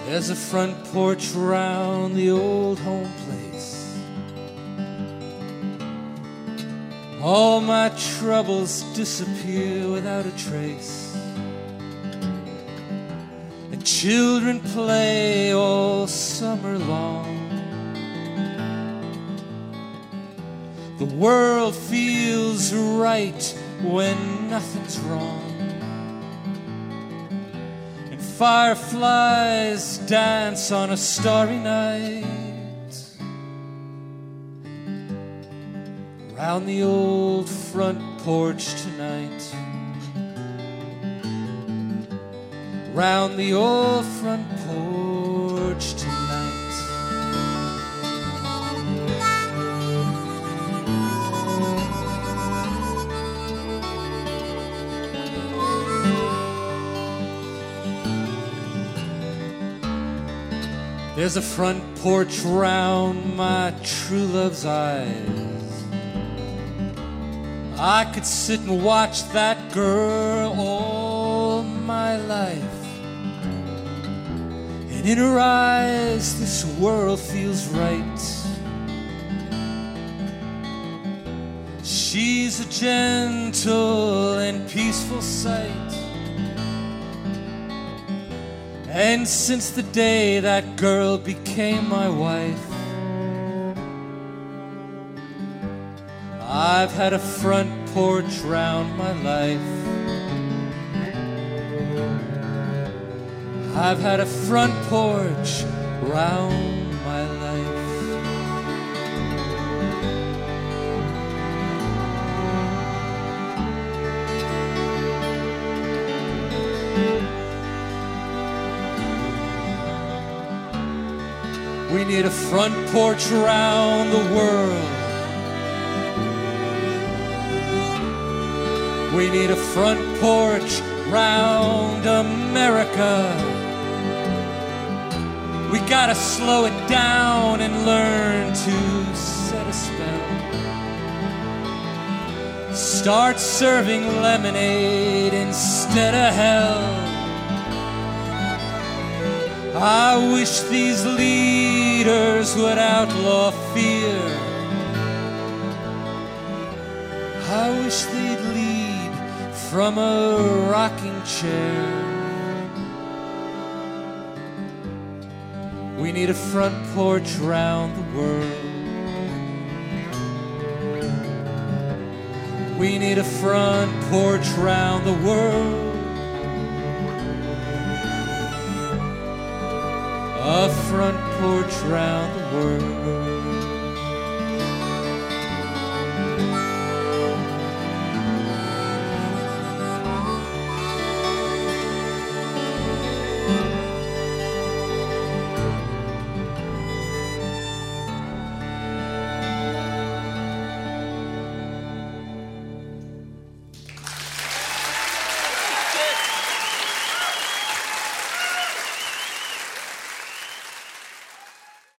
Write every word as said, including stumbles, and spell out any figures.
There's a front porch round the old home place. All my troubles disappear without a trace. And children play all summer long. The world feels right when nothing's wrong. And fireflies dance on a starry night. Round the old front porch tonight. Round the old front porch tonight. There's a front porch round my true love's eyes. I could sit and watch that girl all my life. And in her eyes this world feels right. She's a gentle and peaceful sight. And since the day that girl became my wife, I've had a front porch round my life. I've had a front porch round my life. We need a front porch around the world. We need a front porch round America. We gotta slow it down and learn to set a spell. Start serving lemonade instead of hell. I wish these leaders would outlaw fear. I wish they'd lead from a rocking chair. We need a front porch round the world. We need a front porch round the world. A front porch round the world.